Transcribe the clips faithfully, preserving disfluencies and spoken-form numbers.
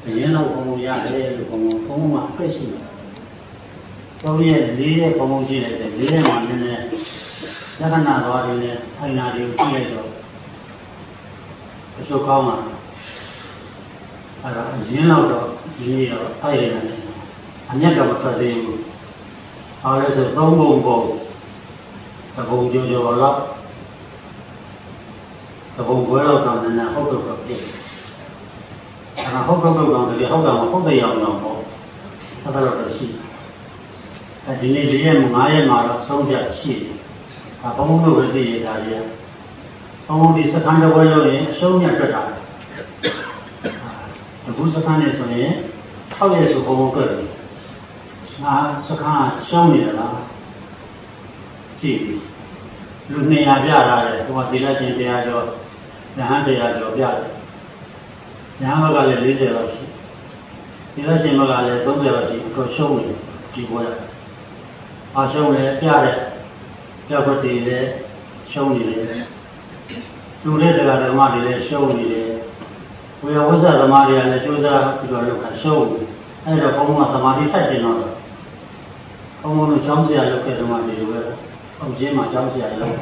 ရင်တော့ဘုံဘုံရတယ်လို့ဘုံဘုံဘုံမှာအဖြစ်ရှိတယ်သုံးရက်လေးရက်ဘုံဘုံရှိလိုက်တယ်လေးရက်မှာနည်းနည်းလက္ခဏာသွားတယ်နဲ့ထိုင်နာတွေကိုကြည့်လိုက်တော့အချို့ကောင်းတာအဲ့ဒါအရင်တော့ဒီနေ့တော့အဲ့ဒီနဲ့အမျက်တော့မထွက်သေးဘူးအားလည်းဆိုသုံးဘုံဘုံတဘုံကြောကြောတော့တဘုံဘွဲတော့တော့နည်းနည်းဟုတ်တော့ပြည့်အဲ့ဒါဟုတ်တော့တော့တကယ်ဟုတ်တာမဟုတ်တဲ့အောင်တော့ပေါ့အဲ့ဒါတော့ရှိအဲဒီနေ့ဒီရက်ငါးရက်မှာတော့ဆုံးဖြတ်ရှိတယ်ဒါဘုံဘုံတို့ပဲသိရတာကြီးဘုံဘုံဒီစခန်းတစ်ဝက်လို့ရင်အရှုံးနဲ့တွက်တာအခုစခန်းနဲ့ဆိုရင်၆ရက်ဆိုဘုံဘုံတွက်တယ်ငါစခန်းရှုံးနေတယ်လားကြည့်လူနှစ်ရာပြလာတယ်ဟိုကဒီလက်ချင်းတရားကျော်ညာဟန်တရားကျော်ပြတယ်ညာဘက်ကလည်း၄၀လောက်ရှိဒီလက်ချင်းဘက်ကလည်း၃၀လောက်ရှိတော့ရှုံးနေဒီဘက်အားရှုံးလဲပြတဲ့ကြောက်တွေလည်းရှုံးနေတယ်လူတဲ့တရားဓမ္မတွေလည်းရှုံးနေတယ်ဝေယဝဇ္ဇသမားတွေကလည်းကျိုးစားပြီးတော့လုပ်တာရှုံးအဲ့တော့ဘုံကသမာဓိဆက်တင်တော့ဘုံဘုံတို့ကျောင်းဆရာလုပ်ခဲ့တဲ့မှာဒီလိုပဲအောက်ကျင်းမှာကျောင်းဆရာလုပ်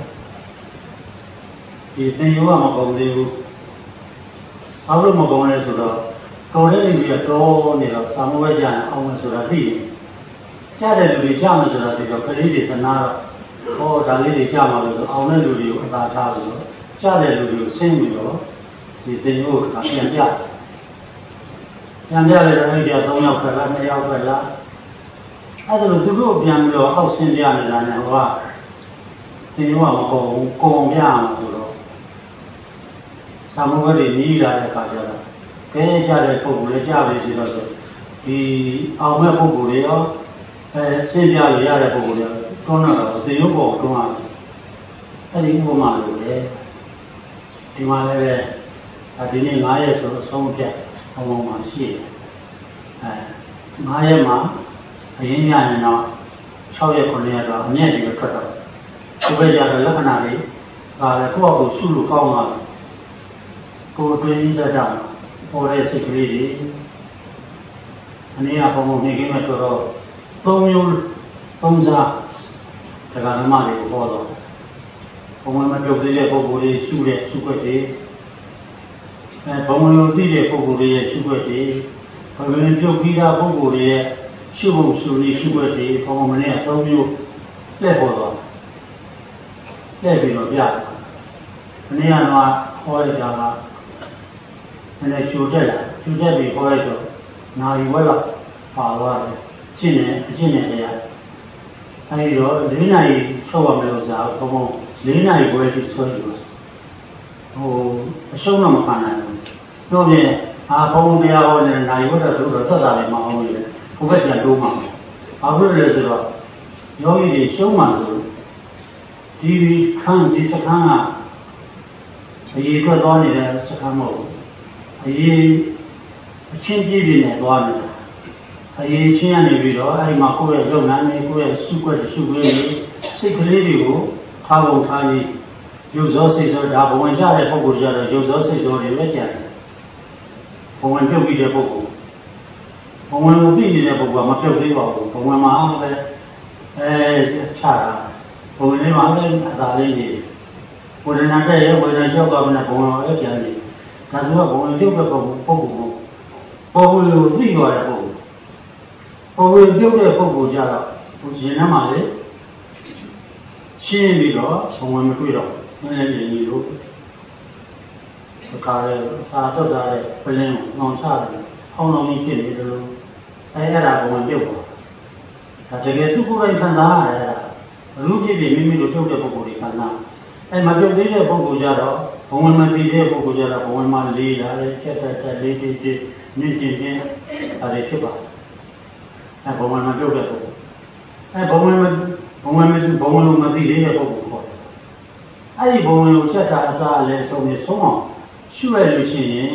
ဒီသင်ရောမကုန်သေးဘူးအောက်လို့မကုန်လဲဆိုတော့ကုန်တဲ့လူတွေတော့နေတော့သာမဝဲကြအောင်အောင်ဆိုတာသိတယ်ကြားတဲ့လူတွေကြားမှဆိုတာဒီတော့ကလေးတွေသနာတော့ဟောဒါလေးတွေကြားမှလို့ဆိုအောင်တဲ့လူတွေကိုအသာထားလို့ကြားတဲ့လူတွေကိုဆင်းပြီးတော့ဒီသင်ရောကပြန်ပြပြန်ပြလိုက်တော့အဲ့ဒီသုံးယောက်ခက်လားနှစ်ယောက်ခက်လားအဲ့ဒါလို့သူတို့ပြန်ပြီးတော့အောက်ဆင်းပြနေတာနဲ့ဟောသင်ရောမကုန်ဘူးကိုယ်ပြအောင်ဆိုတော့သာမဝဲတွေနီးလာတဲ့အခါကျတော့ကဲကြတဲ့ပုံကိုလည်းကြားပြီဆိုတော့ဒီအောင်မဲ့ပုံကိုလည်းရောအဲဆင်းပြလို့ရတဲ့ပုံကိုလည်းတွန်းတော့သေရုပ်ပေါ်တွန်းရတယ်အဲ့ဒီဥပမာလိုလေဒီမှာလည်းဒီနေ့ငါးရက်ဆိုအဆုံးဖြတ်အုံအောင်မှရှိတယ်အဲငါးရက်မှာအရင်ညနေတော့၆ရက်ခုနှစ်ရက်တော့အမြဲတည်းထွက်တော့ဒီဘက်ကျတော့လက္ခဏာလေးဒါလည်းကိုယ့်အကိုရှုလို့ကောင်းသွားတယ်ကိုယ်တွင်းစက်တာပေါ်တဲ့စိတ်ကလေးတွေအနည်းအပုံပုံနေခင်းမဲ့ဆိုတော့သုံးမျိုးသုံးစားတရားဓမ္မတွေကိုဟောတော့ဘုံဝင်မပြုတ်သေးတဲ့ပုဂ္ဂိုလ်တွေရှုတဲ့ရှုွက်တွေအဲဘုံဝင်လို့သိတဲ့ပုဂ္ဂိုလ်တွေရဲ့ရှုွက်တွေဘုံဝင်ပြုတ်ပြီးသားပုဂ္ဂိုလ်တွေရဲ့ရှုဖို့ရှုနည်းရှုွက်တွေဘုံဝင်နဲ့သုံးမျိုးလက်ပေါ်တော့လက်ပြီးတော့ပြတယ်အနည်းကတော့ဟောရကြတာလည်းကျိုတက်လာကျိုတက်ပြီးဟောလိုက်တော့နာရီဝက်လောက်ပါသွားတယ်ရှင်းတယ်အရှင်းတယ်တရားအဲဒီတော့၄နာရီချုပ်ရမယ်လို့ဆိုတာဘုံဘုံ၄နာရီခွဲထိဆွဲယူဟိုအရှုံးတော့မခံနိုင်ဘူးပြောပြအာဘုံတရားဟောနေနာရီဝက်တော့သူတော့သက်သာတယ်မအောင်ဘူးလေဘုဘက်ကျတိုးမှာဘာဖြစ်လဲဆိုတော့ယောဂီတွေရှုံးမှဆိုဒီခန်းဒီစခန်းကအရေးထွက်သွားနေတဲ့စခန်းမဟုတ်အရေးအချင်းပြည့်ပြည့်နဲ့သွားနေတာအရေးချင်းရနေပြီးတော့အဲဒီမှာကိုယ့်ရဲ့လုပ်ငန်းတွေကိုယ့်ရဲ့စုကွက်စုကွက်တွေစိတ်ကလေးတွေကိုထားပုံထားပြီးရုပ်ဇောစိတ်ဇောဒါဘဝင်ကြတဲ့ပုဂ္ဂိုလ်ကြတော့ရုပ်ဇောစိတ်ဇောတွေပဲကြတယ်ဘဝင်ပြုတ်ပြီးတဲ့ပုဂ္ဂိုလ်ဘဝင်ကိုသိနေတဲ့ပုဂ္ဂိုလ်ကမပြုတ်သေးပါဘူးဘဝင်မှာပဲအဲချတာဘဝင်လေးမှာလည်းအသာလေးကြီးဝေဒနာတဲ့ရဲ့ဝေဒနာကြောက်ကလည်းဘဝင်ရဲ့ပြန်နေဒါဆိုတော့ဘဝင်ပြုတ်တဲ့ပုဂ္ဂိုလ်ပုဂ္ဂိုလ်ကိုဘဝင်ကိုသိသွားတဲ့ပုဂ္ဂိုလ်ဘဝင်ပြုတ်တဲ့ပုဂ္ဂိုလ်ကြတော့ဘုရင်ထဲမှာလေရှင်းပြီးတော့ဘဝင်မတွေ့တော့နည်းနည်းလေးလို့သကားရဲ့စာတော့တာတဲ့ပလင်းကိုနှောင်ချတယ်အောင်းလောင်းကြီးဖြစ်နေတယ်လို့အဲအဲ့ဒါဘဝင်ပြုတ်သွားဒါတကယ်သူကိုယ်တိုင်ခံစားရတယ်ဘလူဖြစ်ပြီးမိမိတို့ပြုတ်တဲ့ပုဂ္ဂိုလ်တွေခံစားအဲမပြုတ်သေးတဲ့ပုဂ္ဂိုလ်ကြတော့ဘဝင်မသိတဲ့ပုဂ္ဂိုလ်ကြတော့ဘဝင်မှာလေးလာတယ်ချက်တက်တက်လေးလေးလေးမြင့်ကျင်ခြင်းဒါတွေဖြစ်ပါတယ်အဲဘဝင်မှာပြုတ်တဲ့ပုဂ္ဂိုလ်အဲဘဝင်မဘဝင်မဘဝင်လို့မသိသေးတဲ့ပုဂ္ဂိုလ်ခေါ်တယ်အဲဒီဘဝင်ကိုချက်တာအစားအလဲဆုံးပြီးဆုံးအောင်ရှုရလို့ရှိရင်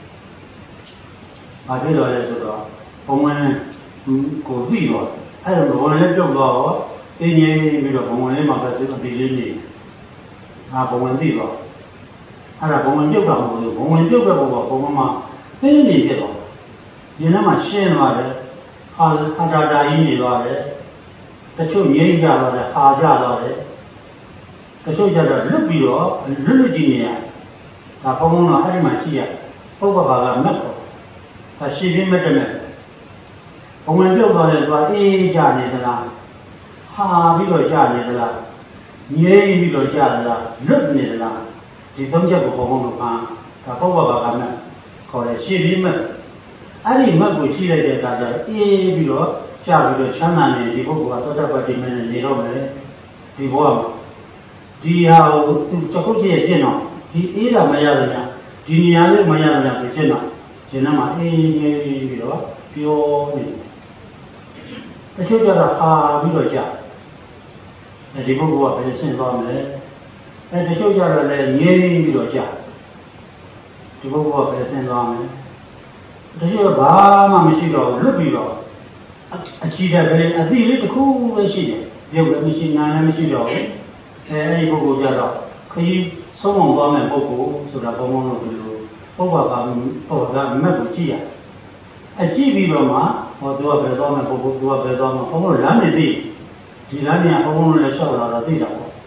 ဘာဖြစ်လို့လဲဆိုတော့ဘဝင်ကိုသိတော့အဲဒါဘဝင်လည်းပြုတ်သွားတော့အင်းကြီးပြီးတော့ဘဝင်လေးမှာပဲသူအတိလေးနေအာဘဝင်သိတော့အဲ့ဒါဘဝင်ပြုတ်တာမဟုတ်ဘူးဘဝင်ပြုတ်တဲ့ဘုံကဘဝင်မှာသိနေဖြစ်တော့ဒီနေ့မှရှင်းသွားတယ်ဟာဟာတာတာကြီးနေသွားတယ်တချို့ငြိမ့်ကြသွားတယ်ဟာကြသွားတယ်တချို့ကျတော့လွတ်ပြီးတော့လွတ်လွတ်ကြည့်နေရဒါဘုံဘုံတော့အဲ့ဒီမှာကြည့်ရပုပ္ပဘာကမက်တော့ဒါရှိပြင်းမဲ့တယ်မဲ့ဘုံဝင်ပြုတ်သွားတယ်သူကအေးကြနေသလားဟာပြီးတော့ကြနေသလားငြိမ့်ပြီးတော့ကြသလားလွတ်နေသလားဒီသုံးချက်ကိုဘုံဘုံတော့အာဒါပုပ္ပဘာကမက်ခေါ်တယ်ရှိပြင်းမဲ့အဲ့ဒီမက်ကိုကြည့်လိုက်တဲ့အခါကျတော့အေးပြီးတော့ကြပြီးတော့ချမ်းသာနေဒီပုဂ္ဂိုလ်ကသောတပတ္တိမနဲ့နေတော့မယ်ဒီဘဝမှာဒီဟာကိုသူချက်ကုတ်ရဲ့ကျင့်တော့ဒီအေးတာမရတော့ညာဒီနေရာလေးမရတော့ညာပြကျင့်တော့ကျင့်တော့မှအေးနေပြီးတော့ပြောနေတချို့ကျတော့ဟာပြီးတော့ကြာအဲဒီပုဂ္ဂိုလ်ကဘယ်ဆင့်သွားမလဲအဲတချို့ကျတော့လည်းငြင်းပြီးတော့ကြာဒီပုဂ္ဂိုလ်ကဘယ်ဆင့်သွားမလဲတချို့ကဘာမှမရှိတော့လွတ်ပြီးတော့အချီတဲ့ကလေးအသိလေးတစ်ခုပဲရှိတယ်ရုပ်လည်းမရှိနာလည်းမရှိတော့ဘူးအဲဒီပုဂ္ဂိုလ်ကျတော့ခရီးဆုံးအောင်သွားမဲ့ပုဂ္ဂိုလ်ဆိုတာဘုံဘုံလို့ပြောလို့ပုဗ္ဗကပုဗ္ဗကမက်ကိုကြည့်ရအကြည့်ပြီးတော့မှဟောသူကဘယ်သွားမဲ့ပုဂ္ဂိုလ်သူကဘယ်သွားမဲ့ဘုံဘုံလမ်းနေသိဒီလမ်းနေဘုံဘုံလည်းလျှောက်လာတော့သိတာပေါ့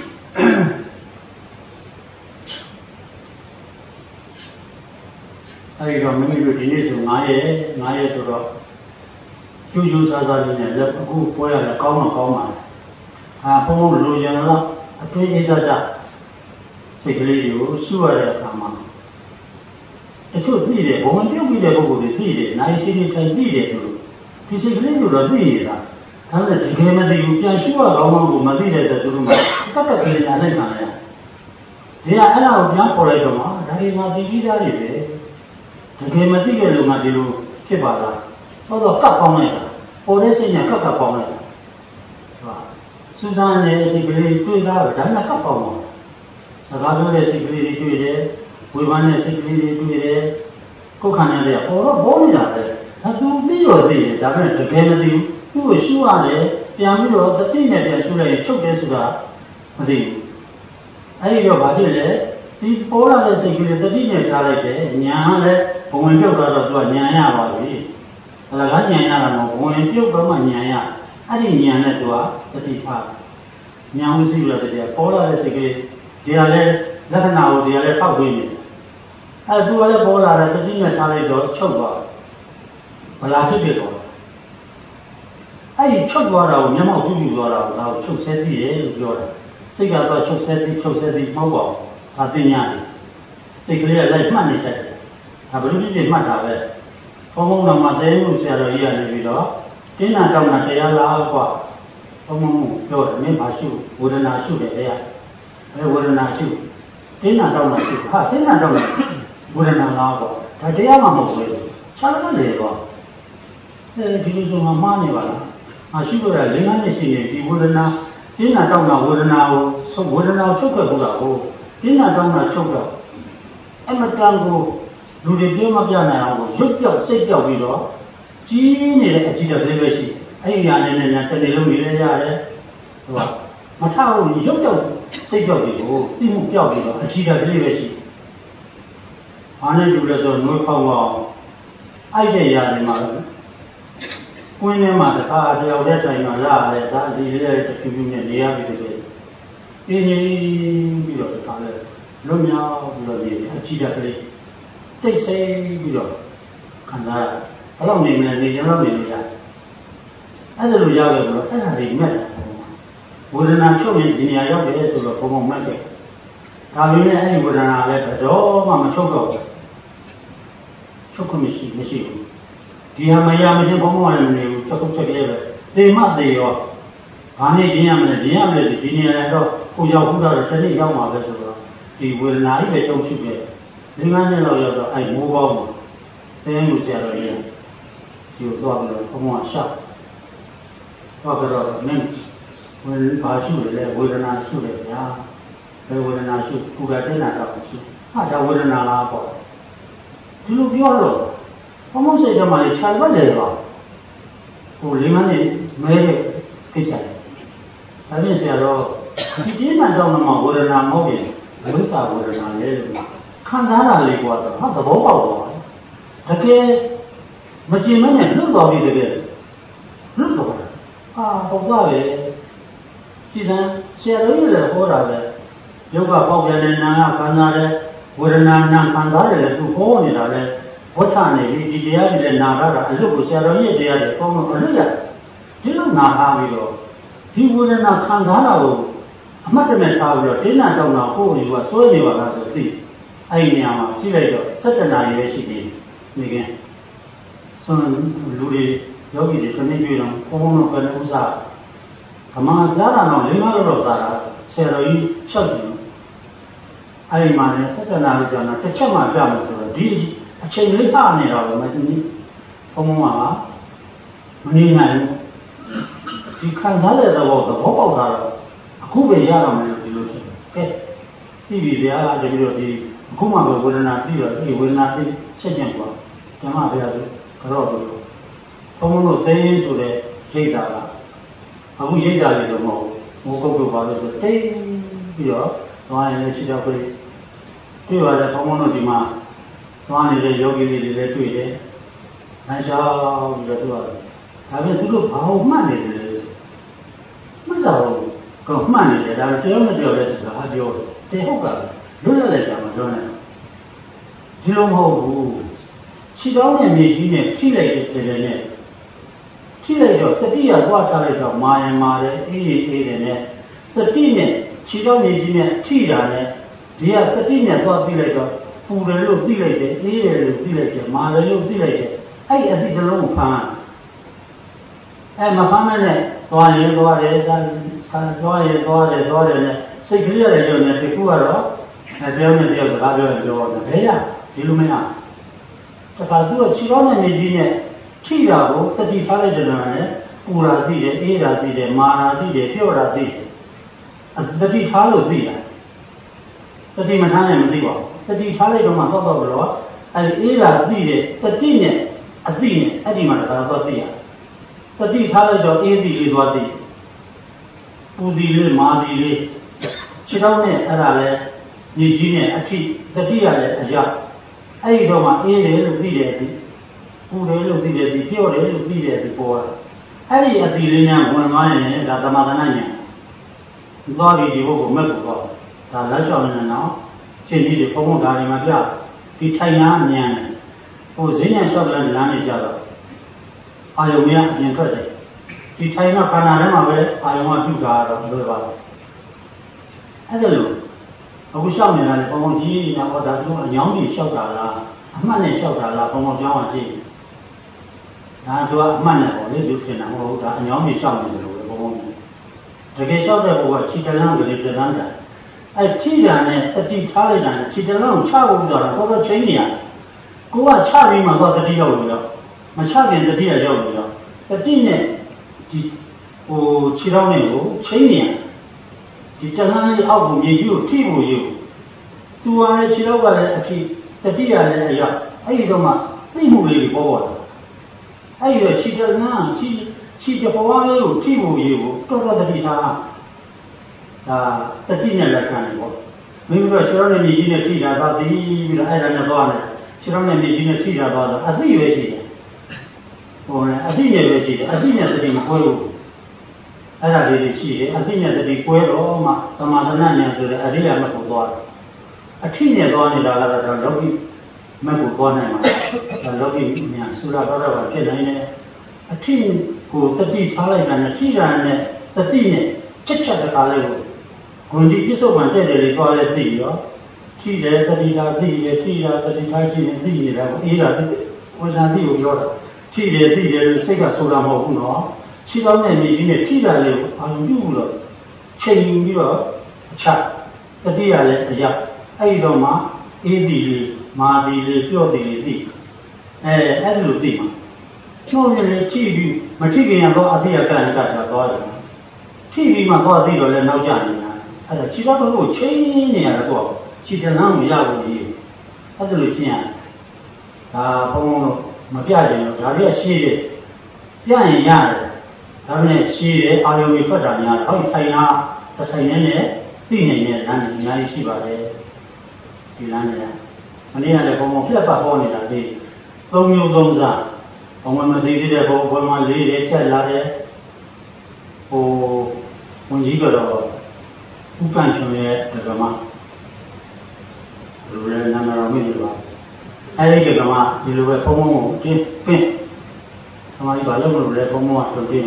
အဲဒီတော့မိမိတို့ဒီနေ့ဆို9ရက်9ရက်ဆိုတော့ကျူးကျူးဆာဆာလေးနဲ့လက်အခုပွဲရလည်းကောင်းတော့ကောင်းပါလားအာဘုံဘုံလိုချင်တော့အတွင်းအိစ္ဆဒစိတ်ကလေးကိုစုရတဲ့အခါမှာတချို့သိတယ်ဘုံပြုတ်ပြီးတဲ့ပုဂ္ဂိုလ်တွေသိတယ်နိုင်ရှိနေထိုင်သိတယ်ဆိုလို့ဒီစိတ်ကလေးကိုတော့သိနေတာဒါနဲ့ဒီကဲမသိဘူးပြန်ရှုရကောင်းကောင်းကိုမသိတဲ့တဲ့သူတို့မှတတ်တတ်ကလေးနဲ့လိုက်ခံရဒီကအဲ့ဒါကိုပြန်ပေါ်လိုက်တော့မှဒါဒီမှာသိပြီးသားတွေပဲတကယ်မသိတဲ့လူမှဒီလိုဖြစ်ပါလားဟောတော့ကပ်ပေါင်းလိုက်တာပေါ်တဲ့စိတ်နဲ့ကပ်ကပ်ပေါင်းလိုက်တာဟုတ်စူးစမ်းနေစိတ်ကလေးတွေ့တာဒါနဲ့ကပ်ပေါင်းတော့စကားပြောတဲ့စိတ်ကလေးတွေတွေ့တယ်ဝေဘာနဲ့စိတ်ကလေးတွေတွေ့တယ်ကိုယ်ခန္ဓာတွေကပေါ်တော့ပေါ်နေတာပဲဒါသူသိရောသိတယ်ဒါပေမဲ့တကယ်မသိဘူးသူ့ကိုရှုရတယ်ပြန်ပြီးတော့တတိနဲ့ပြန်ရှုလိုက်ရင်ချုပ်တယ်ဆိုတာမသိဘူးအဲဒီတော့ဘာဖြစ်လဲဒီပေါ်လာတဲ့စိတ်ကလေးတတိနဲ့ထားလိုက်တယ်ညာလည်းဘဝင်ပြုတ်သွားတော့သူကညာရပါပြီအလကားညာရတာမဟုတ်ဘဝင်ပြုတ်တော့မှညာရအဲ့ဒီညာနဲ့သူကတတိထားညာဝိသိရတဲ့ပေါ်လာတဲ့စိတ်ကလေးဒီဟာလည်းလက္ခဏာကိုဒီဟာလည်းထောက်ပြီးနေအဲသူကလည်းပေါ်လာတယ်တတိနဲ့ထားလိုက်တော့ချုပ်သွားဗလာဖြစ်ဖြစ်တော့အဲဒီချုပ်သွားတာကိုမျက်မှောက်ပြုပြုသွားတာကိုဒါကိုချုပ်ဆဲသိရဲ့လို့ပြောတာစိတ်ကတော့ချုပ်ဆဲသိချုပ်ဆဲသိမဟုတ်ပါဘူးဒါသိညာတယ်စိတ်ကလေးကလိုက်မှတ်နေတတ်တယ်ဒါဘယ်လိုဖြစ်ဖြစ်မှတ်တာပဲဘုံဘုံတော်မှာတဲမှုဆရာတော်ကြီးကနေပြီးတော့တင်းနာတောင်းတာတရားလားကွာဘုံဘုံပြောတယ်မင်းပါရှုဝေဒနာရှုတယ်လေအဲဝေဒနာရှုတင်းနာတောင်းတာရှုဟာတင်းနာတောင်းတာဝေဒနာလားကွာဒါတရားမှမဟုတ်ဘူးခြားလို့လေကွာအဲဒီလိုဆိုမှမှားနေပါလားအရှိလို့ရလင်္ကာနဲ့ရှိနေဒီဝေဒနာတင်းနာတောင်းတာဝေဒနာကိုဝေဒနာချုပ်ခဲ့ဘူးလားဟိုတင်းနာတောင်းတာချုပ်တော့အမတန်ကိုလူတွေပြောမပြနိုင်အောင်ကိုရုပ်ပြောက်စိတ်ပြောက်ပြီးတော့ကြီးနေတဲ့အကြည့်တဲ့လေးပဲရှိအဲ့ဒီညာနဲ့နဲ့ညာတစ်နေ့လုံးနေလဲရတယ်ဟိုကမထဘူးရုပ်ပြောက်စိတ်ပြောက်ပြီးကိုသိမှုပြောက်ပြီးတော့အကြည့်တဲ့လေးပဲရှိအားနဲ့တူလဲဆိုနှွေးဖောက်အောင်အဲ့တဲ့ຢာတွေမှာကွင်းထဲမှာတစ်ခါတယောက်တည်းဆိုင်မှာလာရတယ်ဒါဒီလေးရဲ့တစ်ခုခုနဲ့နေရပြီတကယ်အင်းကြီးပြီးတော့တစ်ခါလဲလွတ်မြောက်ပြီးတော့ဒီအကြည့်တဲ့လေးတိတ်ဆိတ်ပြီးတော့ခံစားရဘယ်တော့နေမလဲနေကြတော့နေလို့ရတယ်အဲ့ဒါလိုရောက်လို့အဲ့ဒါတွေမဲ့ဝေဒနာချုပ်ရင်ဒီနေရာရောက်တယ်ဆိုတော့ဘုံဘုံမဲ့တယ်ဒါပေမဲ့အဲ့ဒီဝေဒနာလည်းဘယ်တော့မှမချုပ်တော့ဘူးချုပ်ခွင့်မရှိမရှိဘူးဒီဟာမရမချင်းဘုံဘုံလည်းမနေဘူးချက်ခုချက်လေးပဲသေမသေးရောဘာနဲ့ကျင်းရမလဲကျင်းရမလဲဒီနေရာတော့ကိုရောက်ဘူးတော့တစ်နေ့ရောက်မှာပဲဆိုတော့ဒီဝေဒနာကြီးပဲချုပ်ချုပ်ခဲ့လင်္ကာနဲ့တော့ရောက်တော့အဲ့မိုးပေါင်းမှာတင်းလို့ဆရာတော်ကြီးဒီကိုသွားပြီးတော့ဘုံဘုံရှောက်တော့ကြတော့မင်းဝေဘာရှုလဲဝေဒနာရှုတယ်ဗျာဘယ်ဝေဒနာရှုကုကတင်နာတော့ရှုဟာဒါဝေဒနာလားပေါ့ဒီလိုပြောတော့ဘုံဘုံစိတ်ကမှခြာပတ်တယ်ပါဟိုလင်္ကာနဲ့မဲတဲ့ကိစ္စဒါဖြင့်ဆရာတော်ဒီတင်းနာတော့မှဝေဒနာမဟုတ်ရင်ဘုရားဝေဒနာလေလို့ခံစားတာလေးကွာဆိုဟာသဘောပေါက်သွားတယ်တကယ်မကျင်မနဲ့လွတ်သွားပြီတကယ်လွတ်သွားတာအာဟုတ်သားပဲဒီစံဆရာတော်ကြီးလည်းဟောတာပဲယောဂပေါက်ပြန်တဲ့နာကခံစားတဲ့ဝေဒနာနာခံစားတယ်သူဟောနေတာလေဝဋ္ဌနေပြီဒီတရားကြီးလည်းနာတာအလွတ်ကိုဆရာတော်ကြီးတရားတွေကောင်းတော့အလွတ်ရဒီလိုနာထားပြီးတော့ဒီဝေဒနာခံစားတာကိုအမှတ်တမဲ့ထားပြီးတော့ဒိဋ္ဌာတောင်းတာကိုယ်ကစွဲနေပါလားဆိုသိအဲ့ဒီနေရာမှာကြည့်လိုက်တော့စက္ကနာရီပဲရှိသေးတယ်နေကင်းဆိုလူတွေယောဂီတွေခဏကြည့်တော့ဘုံဘုံတော့ပဲဥစားကမ္ဘာကြားတာတော့လေးမလို့တော့စားတာဆရာတော်ကြီးချက်တယ်အဲ့ဒီမှာလည်းစက္ကနာရီကြောင့်တစ်ချက်မှပြမယ်ဆိုတော့ဒီအချိန်လေးဟာနေတော့မသိဘူးဘုံဘုံကမနေနိုင်ဘူးဒီခံစားတဲ့သဘောသဘောပေါက်တာတော့အခုပဲရတော့မယ်လို့ဒီလိုဖြစ်တယ်ကဲသိပြီဗျာတကယ်တော့ဒီအခုမှပဲဝေဒနာပြီးတော့ဒီဝေဒနာပြီးဆက်ကျင်သွားဓမ္မဗျာဆိုကတော့ဘုံဘုံတို့သိရင်ဆိုတဲ့ရိတ်တာကအခုရိတ်တာလေးတော့မဟုတ်ဘူးဘုကုတ်တို့ပါလို့ဆိုတိတ်ပြီးတော့သွားရင်လည်းရှိတော့ပြေးတွေ့ပါတယ်ဘုံဘုံတို့ဒီမှာသွားနေတဲ့ယောဂီတွေလည်းတွေ့တယ်။နိုင်ချောင်းပြီးတော့တွေ့ရတယ်။ဒါပေမဲ့သူတို့ဘာလို့မှတ်နေတယ်လဲ။မှတ်တော့ကောမှတ်နေတယ်ဒါပေမဲ့တရားမပြောလဲဆိုတာအပြောတယ်။တေဟုတ်ကလွတ်ရတဲ့ကြာမပြောနိုင်ဘူး။ဒီလိုမဟုတ်ဘူး။ခြေတော်နဲ့မြေကြီးနဲ့ထိလိုက်တဲ့ခြေတွေနဲ့ထိလိုက်တော့တတိယသွားထားလိုက်တော့မာရင်မာတယ်အေးအေးအေးတယ်နဲ့တတိနဲ့ခြေတော်မြေကြီးနဲ့ထိတာနဲ့ဒီကတတိနဲ့သွားပြီးလိုက်တော့ပူတယ်လို့သိလိုက်တယ်အေးတယ်လို့သိလိုက်တယ်မာတယ်လို့သိလိုက်တယ်အဲ့ဒီအသိတလုံးကိုဖမ်းအဲ့မဖမ်းမဲ့နဲ့သွားရင်သွားတယ်ဆန်းဆန်းသွားရင်သွားတယ်သွားတယ်နဲ့စိတ်ကလေးရတယ်လို့နဲ့ဒီခုကတော့အဲပြောနေပြောစကားပြောရင်ပြောတယ်ဘယ်ရဒီလိုမရတခါသူကခြေတော်နဲ့နေကြီးနဲ့ထိတာကိုတတိထားလိုက်တယ်နဲ့ပူတာသိတယ်အေးတာသိတယ်မာတာသိတယ်ပြောတာသိတယ်တတိထားလို့သိတာတတိမထားနိုင်မသိပါဘူးတတိထားလိုက်တော့မှတော့တော့လို့အဲဒီအေးလာသိတဲ့တတိနဲ့အသိနဲ့အဲ့ဒီမှာတော့တော့သိရတတိထားလိုက်တော့အေးစီလေးသွားသိပူစီလေးမာစီလေးခြေထောက်နဲ့အဲ့ဒါလဲညီကြီးနဲ့အထိတတိရလည်းအရာအဲ့ဒီတော့မှအေးတယ်လို့သိတယ်ဒီပူတယ်လို့သိတယ်ဒီပြော့တယ်လို့သိတယ်ဒီပေါ်အဲ့ဒီအသိလေးများဝင်သွားရင်ဒါသမထနာညာသွားပြီးဒီဘုတ်ကိုမက်ကိုတော့ဒါလက်လျှောက်နေတော့ရှင်းကြီးတွေပုံပုံဓာတ်တွေမှာပြဒီထိုင်ရအမြန်တယ်ဟိုဈေးညံလျှောက်လည်းလမ်းနေကြတော့အာယုံများအပြင်ထွက်တယ်ဒီထိုင်ကခန္ဓာထဲမှာပဲအာယုံကပြုတာတော့လွယ်ပါတယ်အဲ့ဒါလို့အခုလျှောက်နေတာလေပုံပုံကြီးတော့ဒါသူအညောင်းကြီးလျှောက်တာလားအမှတ်နဲ့လျှောက်တာလားပုံပုံကြောင်းအောင်ကြည့်ဒါသူကအမှတ်နဲ့ပေါ့လေသူဖြစ်နေတာမဟုတ်ဘူးဒါအညောင်းကြီးလျှောက်နေတယ်လို့ပဲပုံပုံတကယ်လျှောက်တဲ့ဘုရားခြေတလန်းကလေးတလန်းတာအဲ့ခြေတံနဲ့တတိထားလိုက်တာနဲ့ခြေတလန်းကိုချဖို့ပြီးတော့တော့တော့ချိန်နေရကိုကချပြီးမှတော့တတိရောက်လို့ရောမချခင်တတိရရောက်လို့ရောတတိနဲ့ဒီဟိုခြေထောက်နဲ့ကိုချိန်နေရဒီတလန်းလေးအောက်ကိုမြေကြီးကိုထိဖို့ယူသူကလည်းခြေထောက်ကလည်းအဖြစ်တတိရလည်းအရောက်အဲ့ဒီတော့မှသိမှုလေးကိုပေါ်ပေါ်လာအဲ့ဒီတော့ခြေတလန်းခြေခြေတပွားလေးကိုထိဖို့ယူတော်တော်တတိထားဒါတတိနဲ့လက်ခံတယ်ပေါ့မင်းတို့ကခြေထောက်နဲ့မြေကြီးနဲ့ထိတာတော့သိပြီးတော့အဲ့ဒါနဲ့သွားတယ်ခြေထောက်နဲ့မြေကြီးနဲ့ထိတာတော့အသိပဲရှိတယ်ဟိုအသိနဲ့ပဲရှိတယ်အသိနဲ့တတိမကွဲဘူးအဲ့ဒါလေးရှိတယ်အသိနဲ့တတိကွဲတော့မှသမာဓိနဲ့ဆိုတဲ့အရိယာမကိုသွားတယ်အထိနဲ့သွားနေတာကတော့လောကီမကိုသွားနိုင်မှာဒါလောကီညာသုရတော်တော်ဖြစ်နိုင်တယ်အထိကိုတတိထားလိုက်တာနဲ့ထိတာနဲ့တတိနဲ့ချက်ချက်တခါလေးကိုဂုဏ်ဒီပြစ္ဆုတ်ပံတဲ့တယ်လေးသွားလဲသိရောထိတယ်တတိထားသိတယ်ထိတာတတိထားရှိနေသိနေတာကိုအေးတာဝဇ္ဇာတိကိုပြောတာထိတယ်သိတယ်လို့စိတ်ကဆိုတာမဟုတ်ဘူးနော်ခြေတော်နဲ့နေကြီးနဲ့ထိတာလေးကိုအာရုံပြုလို့ချိန်ပြီးတော့အချက်တတိယလည်းအရာအဲ့ဒီတော့မှအေးဒီလေးမာဒီလေးပြော့ဒီလေးသိအဲအဲ့လိုသိမှာချိုးရည်ချိပြီးမချိခင်ရတော့အတိယကံကသွားတယ်ချိပြီးမှသွားသိတော့လည်းနောက်ကျနေတာအဲ့ဒါခြေတော်ဘုကိုချိန်နေရတော့ခြေတလန်းကိုရဖို့ကြီးအဲ့ဒါလို့ရှင်းရဒါဘုံဘုံတို့မပြကြရင်တော့ဒါတွေကရှင်းတယ်ပြရင်ရတယ်ဒါနဲ့ရှင်းတယ်အာယုံတွေထွက်တာများဟောထိုင်တာတစ်ထိုင်နဲ့သိနေတဲ့လမ်းတွေအများကြီးရှိပါတယ်ဒီလမ်းတွေကမနေ့ကလည်းဘုံဘုံပြတ်ပတ်ပေါ်နေတာဒီသုံးမျိုးသုံးစားဘဘုံဝင်မသိသေးတဲ့ဘုံဘုံမှာလေးတွေချက်လာတဲ့ဟိုဝန်ကြီးကတော့ဥပ္ပန်ရှင်ရဲ့ဓမ္မလူရဲ့နာမတော်မိတယ်ပါအဲဒီဓမ္မဒီလိုပဲဘုံဘုံကိုကျင်းပင်းသမားကြီးဘာလို့မလို့လဲဘုံဘုံကဆိုပြီး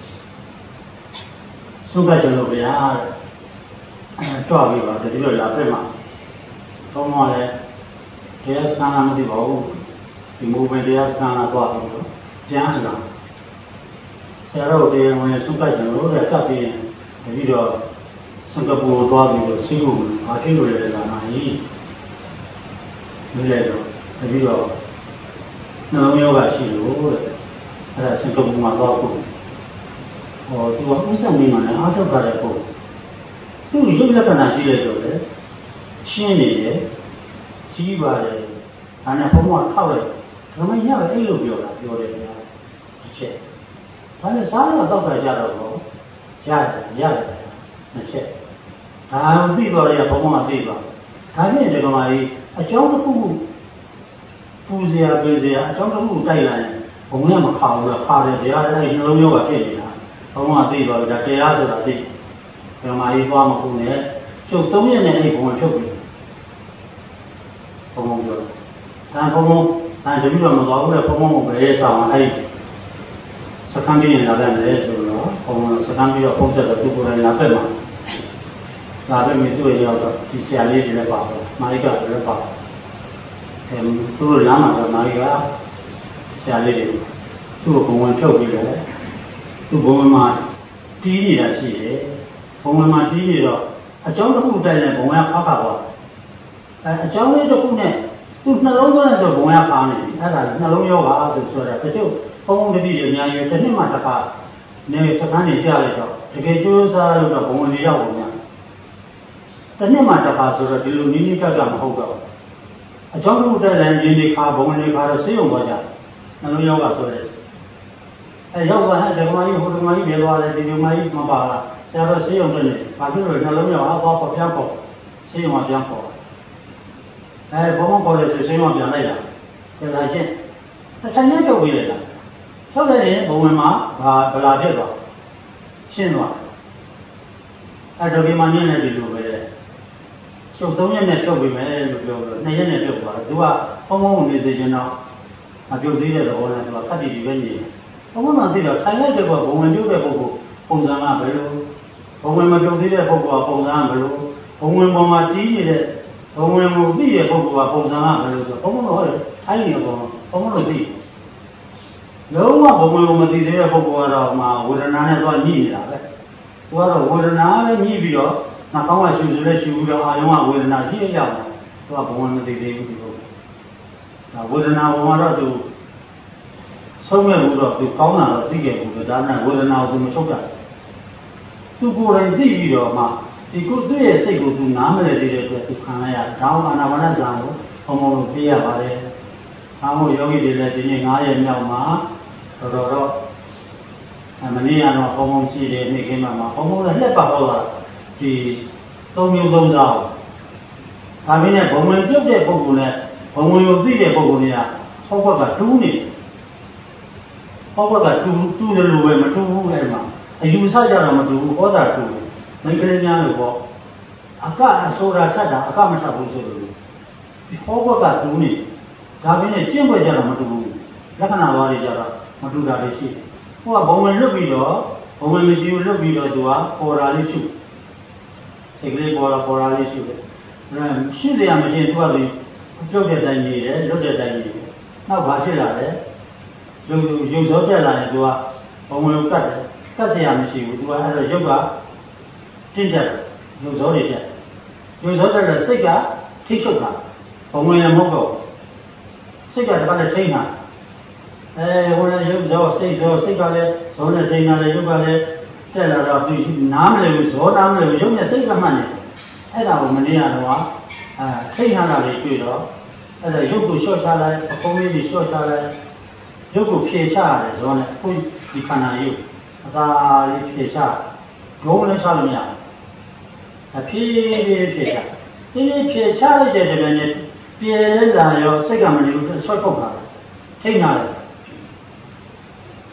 သုခကျလို့ဗျာအဲတွားပြီးပါဒီလိုလာပြက်မှာဘုံဘုံကလည်းတရားစခန်းမသိပါဘူးဒီမိုးပဲတရားစခန်းလာတွားပြီးတော့ကျမ်းစကားဆရာတော်တရားဝင်သုခကျလို့တဲ့ကပ်ပြီးပြီးတော့စင်ကာပူတွားပြီးတော့စီးဖို့မထိလို့လည်းလာနိုင်ဒီလေတော့ပြီးတော့နှလုံးရောဂါရှိလို့တဲ့အဲ့ဒါစင်ကာပူမှာတော့ကိုဟောသူကဥစ္စာမင်းကလည်းအားထုတ်ကြတဲ့ပုံသူရုပ်လက္ခဏာရှိတဲ့ဆိုလေရှင်းနေတယ်ကြီးပါတယ်ဒါနဲ့ဘုံကထောက်လိုက်ဒါမှညပဲအဲ့လိုပြောတာပြောတယ်ဗျာတစ်ချက်ဒါနဲ့စားတော့တောက်တာကြတော့ဘောရတယ်ရတယ်နှစ်ချက်ဒါသိတော့ရဘုံကသိပါဒါဖြင့်ဒီကောင်မကြီးအကြောင်းတစ်ခုခုပူစရာပြင်စရာအကြောင်းတစ်ခုတိုက်လာရင်ဘုံကမခါဘူးလားခါတယ်ဗျာအဲ့ဒီနှလုံးရောဂါဖြစ်နေတာဘုံကသိတော့ဒါတရားဆိုတာသိဒီကောင်မကြီးသွားမခုနဲ့ကျုပ်သုံးရက်နဲ့အဲ့ဘုံကဖြုတ်ပြီဘုံဘုံပြောဒါဘုံဘုံဒါတပြီးတော့မသွားဘူးလေဘုံဘုံကိုပဲဆောင်အဲ့ဒီစကံပြင်းလာတယ်လေဆိုတော့ဘုံစကံပြီးတော့ပုံစံတော့သူကိုယ်တိုင်လာဖက်မှာလာပဲမြေတွေ့ရောက်တော့ဒီဆရာလေးတွေလည်းပါတော့မာရိကလည်းပါအဲသူတို့လမ်းမှာတော့မာရိကဆရာလေးတွေသူ့ကိုဘုံဝင်ဖြုတ်ပြီးတယ်သူ့ဘုံဝင်မှာတီးနေတာရှိတယ်ဘုံဝင်မှာတီးနေတော့အကြောင်းတစ်ခုတိုက်နေဘုံဝင်ခါခါသွားအဲအကြောင်းလေးတစ်ခုနဲ့သူနှလုံးသွင်းတဲ့ဘုံဝင်ခါနေအဲ့ဒါနှလုံးရောဂါဆိုဆိုတာတချို့ဘုံဘုံတတိတွေအများကြီးတစ်နှစ်မှတစ်ခါနေစကန်းနေကြလိုက်တော့တကယ်ကျိုးစားလို့တော့ဘုံဝင်တွေရောက်ပုံများတနေ့မှတစ်ခါဆိုတော့ဒီလိုနီးနီးကပ်ကပ်မဟုတ်တော့အကြောင်းတစ်ခုတက်လည်းရင်းနေခါဘုံနေခါတော့ဆေးရုံသွားကြနှလုံးရောဂါဆိုတဲ့အဲရောက်သွားတဲ့ဓမ္မကြီးဟိုဓမ္မကြီးပြေသွားတယ်ဒီဓမ္မကြီးမပါလားဆရာတော်ဆေးရုံတက်နေဘာဖြစ်လို့နှလုံးရောဂါသွားပေါ်ပြန်ပေါ်ဆေးရုံမှာပြန်ပေါ်အဲဘုံဘုံပေါ်လို့ဆေးရုံပြန်လိုက်တာကျလာချင်းတစ်ချိန်နဲ့ထုတ်ပြီးလိုက်တာထုတ်လိုက်ရင်ဘုံဝင်မှာဘာဗလာဖြစ်သွားရှင်းသွားအဲဒါဒီမှာနည်းနေတယ်လို့ပဲကျုပ်သုံးရက်နဲ့ပြုတ်ပြီမယ်လို့ပြောလို့နှစ်ရက်နဲ့ပြုတ်သွားတယ်သူကဘုံဘုံနေစေချင်တော့မပြုတ်သေးတဲ့သဘောနဲ့သူကခက်တည်တည်ပဲနေတယ်ဘုံဘုံကသိတော့ထိုင်လိုက်တဲ့ကောဘုံဝင်ပြုတ်တဲ့ပုဂ္ဂိုလ်ပုံစံကဘယ်လိုဘုံဝင်မပြုတ်သေးတဲ့ပုဂ္ဂိုလ်ကပုံစံကဘယ်လိုဘုံဝင်ပေါ်မှာတီးနေတဲ့ဘုံဝင်ကိုသိတဲ့ပုဂ္ဂိုလ်ကပုံစံကဘယ်လိုဆိုဘုံဘုံကဟောတယ်ထိုင်နေတော့ဘုံဘုံတို့သိလုံးဝဘုံဝင်ကိုမသိသေးတဲ့ပုဂ္ဂိုလ်ကတော့မှဝေဒနာနဲ့သွားညှိနေတာပဲသူကတော့ဝေဒနာနဲ့ညှိပြီးတော့နှာခေါင်းကရှူစလဲရှူပြီးတော့အာယုံကဝေဒနာရှိရအောင်သူကဘုံမသိသေးဘူးဒီလိုဒါဝေဒနာဘုံကတော့သူဆုံးမဲ့ဘူးတော့သူကောင်းတာတော့သိခဲ့ဘူးဒါနဲ့ဝေဒနာကိုသူမထုတ်တာသူကိုယ်တိုင်သိပြီးတော့မှဒီကိုယ်သူ့ရဲ့စိတ်ကိုသူနားမလည်သေးတဲ့အတွက်သူခံရရတောင်းအာနာပါနဇာကိုဘုံဘုံလို့သိရပါတယ်အားမို့ယောဂီတွေလည်းဒီနေ့9ရက်မြောက်မှာတော်တော်တော့မနေ့ကတော့ဘုံဘုံရှိတယ်နေ့ခင်းမှာဘုံဘုံလည်းလက်ပါဟောတာဒီသုံးမျိုးသုံးစားဒါမင်းနဲ့ဘုံဝင်ပြုတ်တဲ့ပုဂ္ဂိုလ်နဲ့ဘုံဝင်ကိုသိတဲ့ပုဂ္ဂိုလ်တွေကဟောဘက်ကတူးနေဟောဘက်ကတူးတူးတယ်လို့ပဲမတူးဘူးအဲ့မှာအယူဆကြတော့မတူဘူးဟောတာတူးမိန်းကလေးများလို့ပေါ့အကအဆိုတာထက်တာအကမထပ်ဘူးဆိုလို့ဒီဟောဘက်ကတူးနေဒါမင်းနဲ့ကျင့်ွက်ကြတော့မတူဘူးလက္ခဏာသွားတွေကြတော့မတူတာတွေရှိဟိုကဘုံဝင်လွတ်ပြီးတော့ဘုံဝင်မရှိဘူးလွတ်ပြီးတော့သူကပေါ်တာလေးရှုစိတ်ကလေးပေါ်တော့ပေါ်တာလေးရှိတယ်။အဲရှိစရာမရှိသူကဒီပြုတ်တဲ့တိုင်းနေတယ်လွတ်တဲ့တိုင်းနေတယ်။နောက်ဘာဖြစ်လာလဲ။ရုပ်ရုပ်စောတက်လာရင်သူကဘုံဝင်ကတ်တယ်။ကတ်စရာမရှိဘူးသူကအဲ့တော့ရုပ်ကတင့်တယ်ရုပ်စောတွေတက်။ရုပ်စောတက်တဲ့စိတ်ကထိချုပ်တာဘုံဝင်ရမဟုတ်တော့စိတ်ကတပတ်နဲ့ချိန်တာ။အဲဟိုလည်းရုပ်စောစိတ်စောစိတ်ကလည်းဇောနဲ့ချိန်တာလည်းရုပ်ကလည်းတက်လာတော့သူနားမလည်ဘူးဇောနားမလည်ဘူးရုပ်နဲ့စိတ်ကမှတ်နေအဲ့ဒါကိုမနေ့ကတော့အဲထိတ်ဟန်တာတွေတွေ့တော့အဲ့ဒါရုပ်ကိုလျှော့ချလိုက်အကုန်းလေးတွေလျှော့ချလိုက်ရုပ်ကိုဖြေချရတယ်ဇောနဲ့အခုဒီခန္ဓာရုပ်အသာလေးဖြေချဒုံးလည်းချလို့မရဘူးအဖြေးဖြေချဒီဖြေချလိုက်တဲ့တည်းနဲ့ပြေးလာရောစိတ်ကမနေဘူးဆွတ်ပုတ်တာထိတ်နာတယ်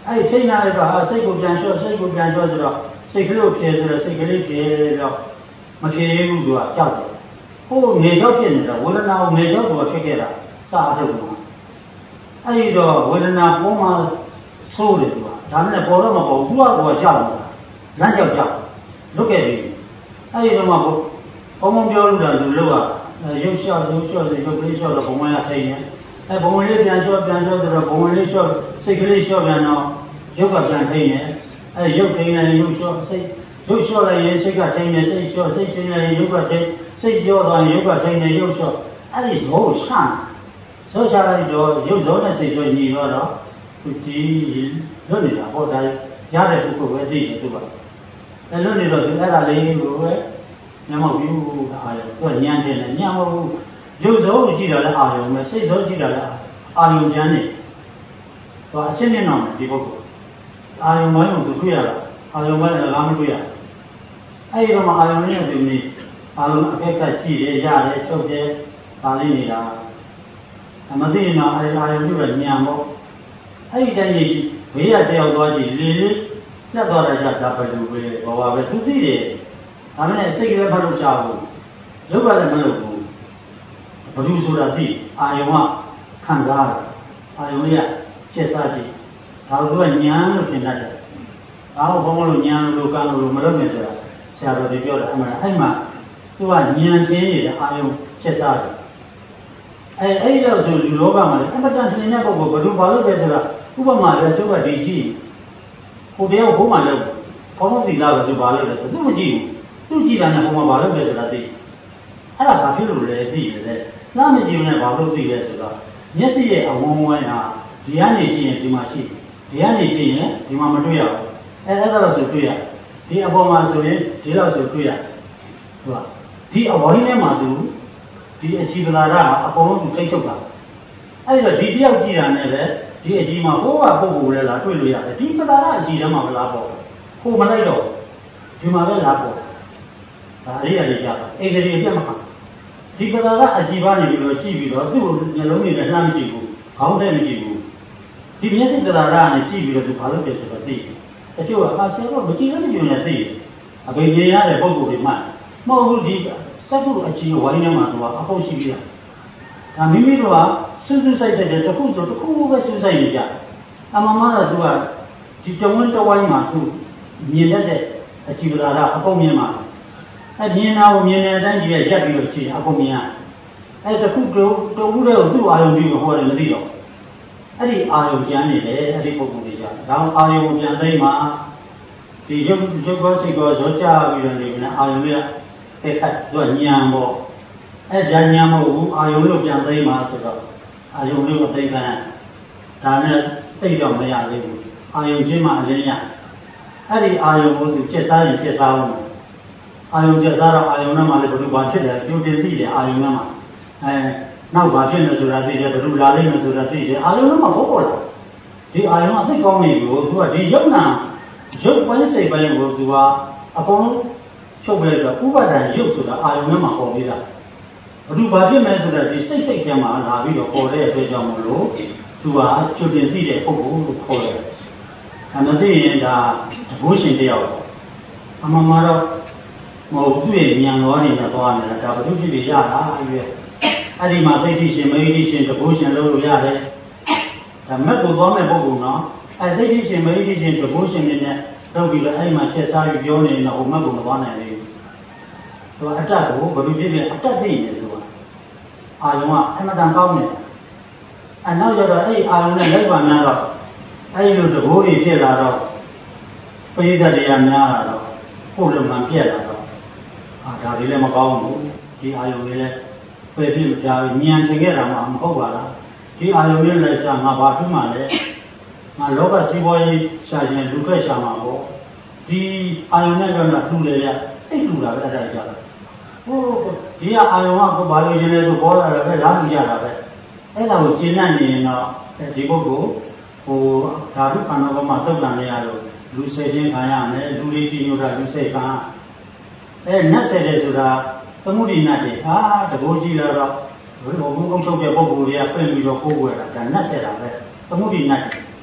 အဲ့ဒီထိန်းလိုက်တော့စိတ်ကိုပြန်လျှော့စိတ်ကိုပြန်လျှော့ဆိုတော့စိတ်ကလေးကိုဖြဲဆိုတော့စိတ်ကလေးဖြဲတော့မဖြဲဘူးသူကကြောက်တယ်ဟိုငေကြောက်ဖြစ်နေတာဝေဒနာကိုငေကြောက်တော့ဖြစ်ခဲ့တာစာအထုတ်မှာအဲ့ဒီတော့ဝေဒနာပေါ်မှာဆိုးတယ်သူကဒါနဲ့ပေါ်တော့မပေါ်ဘူးသူကကိုကြောက်နေတာလမ်းကြောက်ကြောက်လွတ်ခဲ့ပြီအဲ့ဒီတော့မှဘုံဘုံပြောလို့တာလူလို့ကရုပ်လျှော့ရုပ်လျှော့ဆိုရုပ်ကလေးလျှော့တော့ဘုံဝင်ရထိုင်နေအဲဘုံဝင်လေးပြန်လျှော့ပြန်လျှော့ဆိုတော့ဘုံဝင်လေးလျှော့စိတ်ကလေးလျှော့ပြန်တော့ရုပ်ကပြန်ထိုင်နေအဲရုပ်ထိုင်နေရုပ်လျှော့စိတ်ရုပ်လျှော့လိုက်ရင်စိတ်ကထိုင်နေစိတ်လျှော့စိတ်ထိုင်နေရုပ်ကထိုင်စိတ်ကြောသွားရင်ရုပ်ကထိုင်နေရုပ်လျှော့အဲ့ဒီဇောဆန့်ဇောချလိုက်တော့ရုပ်ဇောနဲ့စိတ်ဇောညီတော့တော့သူကြည့်လွတ်နေတာဟောဒါရတဲ့ပုဂ္ဂိုလ်ပဲသိတယ်သူကအဲလွတ်နေတော့သူအဲ့ဒါလေးကိုပဲညမောက်ပြီးအာရုံသူကညံတယ်ညံမဟုတ်ရုပ်ဇောကိုကြည့်တာလည်းအာရုံပဲစိတ်ဇောကြည့်တာလည်းအာရုံကျမ်းနေသူအရှင်းနေတော့ဒီပုဂ္ဂိုလ်အာရုံမိုင်းကိုသူတွေ့ရတာအာရုံမိုင်းလည်းလားမတွေ့ရအဲ့ဒီတော့မှအာရုံနဲ့သူနေအာရုံအဖက်ကကြည့်ရရတယ်ချုပ်တယ်ဒါလေးနေတာမသိရင်တော့အာရုံပြုတော့ညံပေါ့အဲ့ဒီတည်းကြီးဘေးရတယောက်သွားကြည့်လေလေပြတ်သွားတဲ့ကြတာပဲလို့ပဲဘောပါပဲသူသိတယ်ဒါနဲ့စိတ်ကလေးဖတ်လို့ချဘူးရုပ်ကလည်းမလုပ်ဘူးဘယ်လိုဆိုတာသိအာယုံကခံစားတယ်အာယုံရချက်စားကြည့်ဒါကညာလို့ထင်တတ်တယ်ဒါကိုဘုံဘလို့ညာလို့ကံလို့မလုပ်နဲ့ဆိုတာဆရာတော်တွေပြောတယ်အမှန်အဲ့မှာသူကညာချင်းနေတဲ့အာယုံချက်စားတယ်အဲအဲ့လိုဆိုလူလောကမှာလည်းအမှန်တန်ရှင်တဲ့ပုဂ္ဂိုလ်ဘယ်လိုပါလို့လဲဆိုတာဥပမာလည်းသူကဒီကြည့်ဟိုတယောက်ဘုံမှာလို့ဘောင်းစီလာလို့သူပါလို့လဲဆိုသူမကြည့်ဘူးသူကြည့်တာနဲ့ဘုံမှာပါလို့လဲဆိုတာသိအဲ့ဒါဘာဖြစ်လို့လဲသိတယ်နားမကြည့်နဲ့ဘာလို့သိလဲဆိုတော့မျက်စိရဲ့အဝန်းဝန်းဟာဒီကနေကြည့်ရင်ဒီမှာရှိဒီကနေကြည့်ရင်ဒီမှာမတွေ့ရဘူးအဲအဲ့ဒါတော့ဆိုတွေ့ရဒီအပေါ်မှာဆိုရင်ဒီတော့ဆိုတွေ့ရဟုတ်ပါဒီအဝိုင်းထဲမှာသူဒီအကြည့်ပလာရအပေါ်လုံးသူထိတ်ချုပ်တာအဲ့ဒါဒီတယောက်ကြည့်တာနဲ့ပဲဒီအကြည့်မှာဟိုးကပုဂ္ဂိုလ်လဲလားတွေ့လို့ရတယ်ဒီပလာရအကြည့်ထဲမှာမလားပေါ့ဟိုမလိုက်တော့ဒီမှာပဲလားပေါ့ဒါအရေးအကြီးကြတာအေဂရီအပြတ်မခံဒီပလာကအကြည့်ပါနေပြီးတော့ကြည့်ပြီးတော့သူ့ကိုနှလုံးနဲ့လှမ်းမကြည့်ဘူးခေါင်းထဲမကြည့်ဘူးဒီမျက်စိပလာရနဲ့ကြည့်ပြီးတော့သူဘာလုပ်တယ်ဆိုတော့သိတချို့ကအာဆရာကမကြည့်လို့မကြည့်ရင်သိအဘိညာဉ်ရတဲ့ပုဂ္ဂိုလ်တွေမှမဟုတ်ဘူးဒီစက်ဖို့အကြည့်ဝိုင်းထဲမှာသူကအဖို့ရှိပြီးတာဒါမိမိတို့ကစူးစူးဆိုင်တဲ့တခုဆိုတခုပဲစူးဆိုင်နေကြအမှန်မှန်တော့သူကဒီတဝန်းတဝိုင်းမှာသူမြင်တတ်တဲ့အကြည့်ပလာရအကုန်မြင်မှာအဲမြင်တာကိုမြင်တဲ့အတိုင်းကြီးရက်ပြီးတော့ကြည့်အကုန်မြင်ရအဲတခုတော့တူဘူးတဲ့ကိုသူ့အာရုံပြီးဟောတယ်မသိတော့အဲ့ဒီအာရုံကျမ်းနေတယ်အဲ့ဒီပုံပုံလေးကြဒါအောင်အာရုံကိုပြန်သိမ်းမှာဒီရုပ်ရုပ်ကောစိတ်ကောဇောကြပြီးတော့နေကအာရုံလေးကတက်ခတ်သူကညံပေါ့အဲဒါညံမဟုတ်ဘူးအာရုံလေးကိုပြန်သိမ်းမှာဆိုတော့အာရုံလေးကိုသိမ်းခံဒါနဲ့သိတော့မရသေးဘူးအာရုံချင်းမှအလင်းရအဲ့ဒီအာရုံကိုသူကျက်စားရင်ကျက်စားအောင်အာယုံကျစားတော့အာယုံနဲ့မှလည်းဘယ်လိုပါဖြစ်တယ်ကြိုတင်သိတယ်အာယုံနဲ့မှအဲနောက်ပါဖြစ်နေဆိုတာသိတယ်ဘယ်လိုလာလိမ့်မယ်ဆိုတာသိတယ်အာယုံနဲ့မှဘောပေါ်လာဒီအာယုံအသိကောင်းနေကိုသူကဒီယုံနာရုပ်ပိုင်းစိတ်ပိုင်းကိုသူကအကုန်လုံးချုပ်ပြလိုက်တော့ဥပါဒံရုပ်ဆိုတာအာယုံနဲ့မှပေါ်ပြီးတာဘယ်လိုပါဖြစ်မယ်ဆိုတာဒီစိတ်စိတ်ကျမ်းမှာလာပြီးတော့ပေါ်တဲ့အတွက်ကြောင့်မလို့သူကကြိုတင်သိတဲ့ပုဂ္ဂိုလ်လို့ခေါ်တယ်အဲမသိရင်ဒါဘိုးရှင်တယောက်အမှန်မှာတော့မဟုတ်သူ့ရဲ့ဉာဏ်တော်နဲ့သွားနေတာဒါဘုသူဖြစ်ပြီးရတာအဲ့ဒီအဲ့ဒီမှာသိသိရှင်မသိရှင်တဘိုးရှင်လို့လို့ရတယ်ဒါမဲ့ကိုသွားမဲ့ပုဂ္ဂိုလ်နော်အဲ့သိသိရှင်မသိရှင်တဘိုးရှင်နေနဲ့တော့ပြီးတော့အဲ့ဒီမှာချက်စားပြီးပြောနေတော့ဟိုမဲ့ကိုမသွားနိုင်ဘူးသူကအတ္တကိုဘုသူဖြစ်ပြီးအတ္တသိနေတယ်သူကအာယုံကအမှန်တန်ကောင်းနေအနောက်ကျတော့အဲ့အာယုံနဲ့လိုက်ပါများတော့အဲ့ဒီလိုတဘိုးကြီးဖြစ်လာတော့ပရိသတ်တရားများလာတော့ကိုယ်လုံးမှပြက်လာတော့အာဒါလေးလည်းမကောင်းဘူးဒီအာယုံလေးလည်းပယ်ပြစ်ကြညံချင်ခဲ့တာမှမဟုတ်ပါလားဒီအာယုံလေးလည်းရှာငါဘာဖြစ်မှလဲငါလောကစီးပွားရေးရှာရင်လူခက်ရှာမှာပေါ့ဒီအာယုံနဲ့တော့တူလေရအိတ်တူတာပဲအဲ့ဒါကြတာဟိုဒီအာယုံကဘာလို့ရင်းလဲဆိုပေါ်လာတယ်ပဲလားကြည့်ရတာပဲအဲ့ဒါကိုရှင်းနေရင်တော့ဒီပုဂ္ဂိုလ်ဟိုဓာတုခန္ဓာပေါ်မှာသုတ်တန်နေရလို့လူစိတ်ချင်းခံရမယ်လူလေးကြည့်ညိုတာလူစိတ်ခံအဲနတ်ဆယ်တယ်ဆိုတာသမုဒိနတ်တွေဟာတဘိုးကြီးလာတော့ဘုံဘုံချုပ်တဲ့ပုဂ္ဂိုလ်တွေကပြင်ပြီးတော့ကိုးကွယ်တာဒါနတ်ဆယ်တာပဲသမုဒိနတ်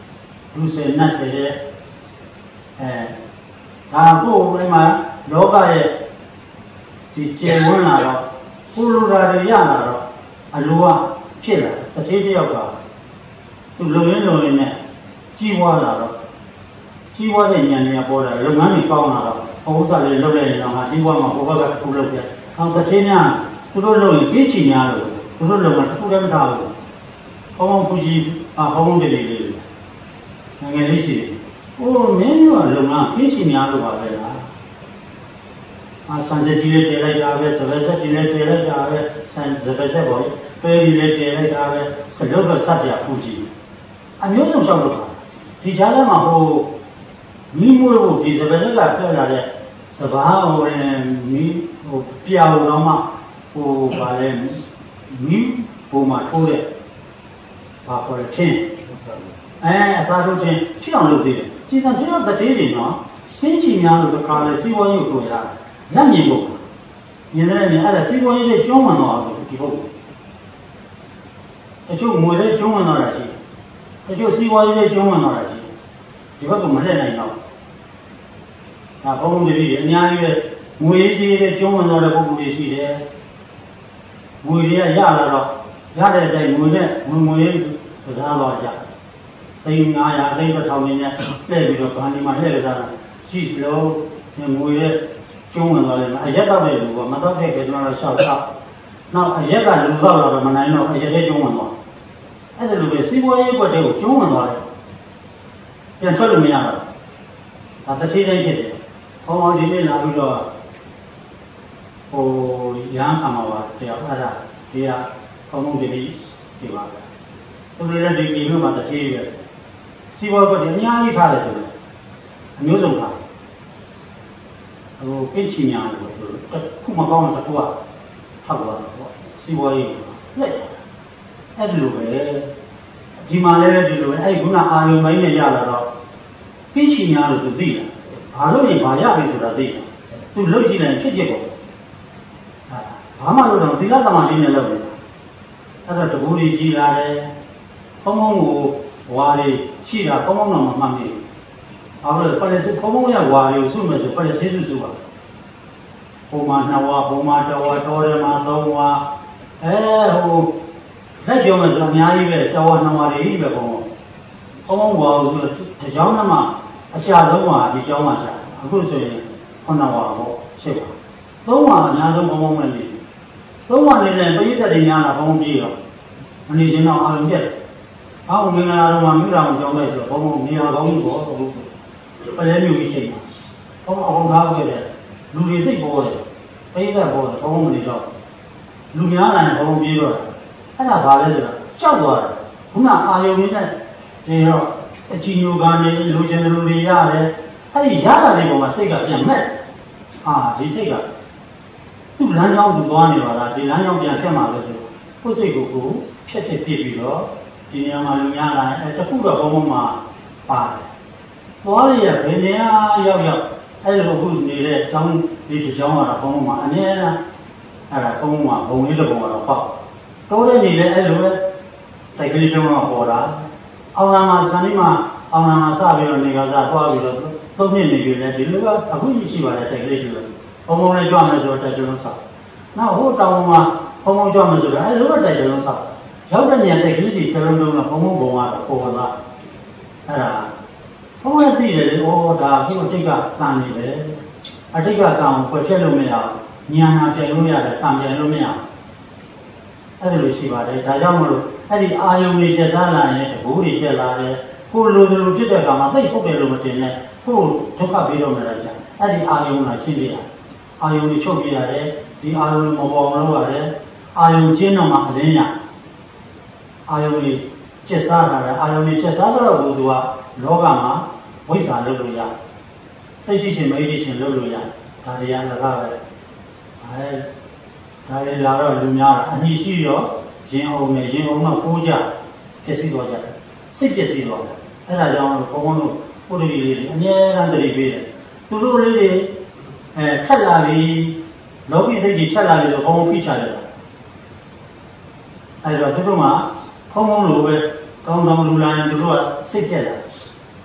လူစင်နဲ့တဲ့အဲဒါကိုဘယ်မှာလောကရဲ့ဒီကျေဝန်းလာတော့ကိုလိုတာတွေရလာတော့အလိုကဖြစ်လာတစ်သေးတစ်ယောက်ကသူလုံရင်းလုံရင်းနဲ့ကြီးပွားလာတော့ကြီးပွားတဲ့ဉာဏ်တွေကပေါ်လာလုပ်ငန်းတွေကောင်းလာတော့ဥစ္စာတွေလုပ်လိုက်ရင်တော့ငါကြီးပွားမှာဘုရားကတစ်ခုလုပ်ပြ။အောင်တစ်သေးများသူတို့လုပ်ရင်ပြင်းချင်များလို့သူတို့လုပ်မှာတစ်ခုတည်းမထားဘူး။ဘောင်းဖူကြီးအာဘောင်းတွေလေးလေးငငယ်လေးရှိတယ်။အိုးမင်းတို့ကလုပ်ငန်းပြင်းချင်များလို့ပါပဲလား။အာဆန်စက်ကြီးလေးတည်လိုက်တာပဲစပယ်ဆက်ကြီးလေးတည်လိုက်တာပဲဆန်စပယ်ဆက်ပေါ်ပဲကြီးလေးတည်လိုက်တာပဲစလုပ်တော့စက်ပြဖူကြီးအမျိုးစုံလျှောက်လို့ပါဒီကြားထဲမှာဟိုမိမွေးဖို့ဒီစပယ်ဆက်ကပြလာတဲ့စဘာဟိုမိဟိုပြောင်းတော့မှဟိုဗာလဲမိပုံမှာထိုးတဲ့ဘာခေါ်လဲချင်းအဲအသာတို့ချင်းဖြစ်အောင်လုပ်သေးတယ်ကြည်စံဖြစ်တော့တတိတွေနော်ရှင်းချင်များလို့တခါလဲစီးပွားရေးကိုရလက်မြင်ဖို့မြင်တယ်မြင်အဲ့ဒါစီးပွားရေးတွေကျွမ်းဝင်တော့ဒီဟုတ်တချို့ငွေတွေကျွမ်းဝင်တော့တာရှိတချို့စီးပွားရေးတွေကျွမ်းဝင်တော့တာရှိဒီဘက်ကမလက်နိုင်တော့ဒါဘုံဘုံတည်းအများကြီးပဲငွေကြီးတွေကျွမ်းဝင်တော့တဲ့ပုဂ္ဂိုလ်တွေရှိတယ်ငွေတွေကရလာတော့ရတဲ့အတိုင်းငွေနဲ့ငွေငွေကစားတော့ကြသိန်းငါးရာသိန်းတစ်ထောင်နဲ့လှည့်ပြီးတော့ဗာနေမှာလှည့်ကြတာရှိလို့ငွေရဲ့ကျွန်းဝင်သွားတယ်အရက်တော့တဲ့လူကမတော့တဲ့ကကျွန်တော်ရှောက်တော့နောက်အရက်ကလူတော့တော့မနိုင်တော့အရက်ရဲ့ကျွန်းဝင်သွားအဲ့ဒါလိုပဲစီးပွားရေးကွက်တွေကိုကျွန်းဝင်သွားတယ်ပြန်ထွက်လို့မရတော့ဒါတစ်ချိန်တိုင်းဖြစ်တယ်ဟောဒီနေ့လာပြီးတော့ဟိုရဟန်းအမှားပါတရားအဲ့ဒါဒီကဘုံဘုံတည်းဒီပါပဲသူတို့လည်းဒီဒီလိုမှတစ်ချိန်ပဲစီးပွားကွက်တွေအများကြီးထားတယ်ဆိုတော့အမျိုးစုံထားဟိုပြင်းချညာလို့ဆိုတော့ခုမကောင်းတဲ့ကွာထောက်သွားတော့ပေါ့စီးပွားရေးလက်အဲ့ဒီလိုပဲဒီမှာလည်းဒီလိုပဲအဲ့ဒီခုနအာယုံပိုင်းနဲ့ရလာတော့ပြင်းချညာလို့သူသိတယ်ဘာလို့လဲဘာရပြီဆိုတာသိတယ်သူလုတ်ကြည့်လိုက်ဖြစ်ဖြစ်ပေါ့ဘာမှလို့တော့သီလသမာဓိနဲ့လုပ်တယ်အဲ့တော့တကူကြီးကြီးလာတယ်ဘုံဘုံကိုဝါတွေရှိတာဘုံဘုံတော့မမှတ်မိဘူးအဲ့ဒါပရိသေဘုံဘုံရဝါတွေကိုစုမယ်ဆိုပရိသေစုစုပါဘုံမှာနှစ်ဝါဘုံမှာတစ်ဝါတော်တယ်မှာသုံးဝါအဲဟိုလက်ကြောမယ်ဆိုအများကြီးပဲတစ်ဝါနှစ်ဝါတွေကြီးပဲဘုံဘုံဘုံဘုံဝါဆိုတကြောင်းနဲ့မှအရှာဆုံးဝါဒီကြောင်းမှာရှာအခုဆိုရင်ခုနှစ်ဝါပေါ့ရှစ်ဝါသုံးဝါအများဆုံးဘုံဘုံပဲနေသုံးဝါနေတဲ့ပရိသတ်တွေများတာဘုံပြေတော့မနေရင်တော့အာရုံပြတ်အောက်မင်္ဂလာတော်မှာမိသားစုကြောင်းလိုက်ဆိုဘုံဘုံနေရာကောင်းကြီးပေါ့ဘုံပလဲမျိုးကြီးချိန်မှာဘုံအောင်သားခဲ့တဲ့လူတွေစိတ်ပေါ်တယ်ပိဿပေါ်တယ်ဘုံမနေတော့လူများလာရင်ဘုံပြေးတော့အဲ့ဒါဘာလဲဆိုတော့ကြောက်သွားတယ်ခုနအာယုံနဲ့ဒီတော့အချီညိုကနေလူချင်းလူတွေရတယ်အဲ့ဒီရတာလေးပေါ်မှာစိတ်ကပြန်မဲ့အာဒီစိတ်ကသူ့လမ်းကြောင်းသူသွားနေပါလားဒီလမ်းကြောင်းပြန်ဆက်မှာလို့ဆိုကိုယ်စိတ်ကိုကိုဖြက်ဖြက်ပြစ်ပြီးတော့ဒီနေရာမှာလူများလာရင်အဲတခုတော့ဘုံဘုံမှာပါတယ်သွားရရဘယ်နေရာရောက်ရောက်အဲ့လိုခုနေတဲ့အကြောင်းဒီတစ်ကြောင်းကတော့ဘုံဘုံမှာအနည်းအားအဲ့ဒါဘုံဘုံမှာဘုံလေးတစ်ဘုံကတော့ပေါ့တိုးတဲ့နေလေအဲ့လိုပဲတိုက်ကလေးတုံးတော့ပေါ်တာအောင်လာမှာဇန်နီမှာအောင်လာမှာစပြီးတော့နေကစားသွားပြီးတော့သုံးနှစ်နေပြီလေဒီလိုကအခုရှိပါတယ်တိုက်ကလေးတွေဘုံဘုံလေးကြွမယ်ဆိုတော့တိုက်တုံးဆောက်နောက်ဟိုတောင်မှာဘုံဘုံကြွမယ်ဆိုတော့အဲ့လိုပဲတိုက်တုံးဆောက်ရောက်တဲ့နေရာတိုက်ကလေးတွေတလုံးလုံးတော့ဘုံဘုံဘုံကတော့ပေါ်လာအဲ့ဒါဘုံရဲ့သိတယ်လေဩဒါခုအတိတ်ကတန်နေတယ်အတိတ်ကတန်ကိုဖွယ်ဖြတ်လို့မရဘူးဉာဏ်နာပြန်လို့ရတယ်တန်ပြန်လို့မရအဲ့ဒါလိုရှိပါတယ်ဒါကြောင့်မလို့အဲ့ဒီအာယုံတွေချက်စားလာရင်တကူတွေချက်လာတယ်ကိုလိုလိုဖြစ်တဲ့အခါမှာသိဟုတ်တယ်လို့မတင်နဲ့ကိုဒုက္ခပြီးတော့နေတာကြာအဲ့ဒီအာယုံကရှင်းပြရအာယုံတွေချုပ်ပြရတယ်ဒီအာယုံမပေါ်အောင်လုပ်ရတယ်အာယုံကျင်းတော့မှအလင်းရအာယုံတွေချက်စားတာလေအာယုံတွေချက်စားတော့ဘုရားကလောကမှာဝိဇ္ဇာလုပ်လို့ရသိရှိခြင်းမရှိခြင်းလုပ်လို့ရဒါတရားလည်းကားပဲအဲဒါလည်းလာတော့လူများတာအနည်းရှိတော့ရင်အောင်နဲ့ရင်အောင်တော့ပိုးကြပျက်စီးသွားကြတယ်စိတ်ပျက်စီးသွားတယ်အဲဒါကြောင့်ဘုံဘုံတို့ပုရိသေလေးတွေအများအားတတိပေးတယ်သူတို့လေးတွေအဲထက်လာပြီးလောကီစိတ်ကြီးထက်လာပြီးတော့ဘုံဘုံဖိချတယ်အဲဒါသူတို့ကဘုံဘုံလိုပဲကောင်းကောင်းလူလာရင်သူတို့ကစိတ်ပြက်လာ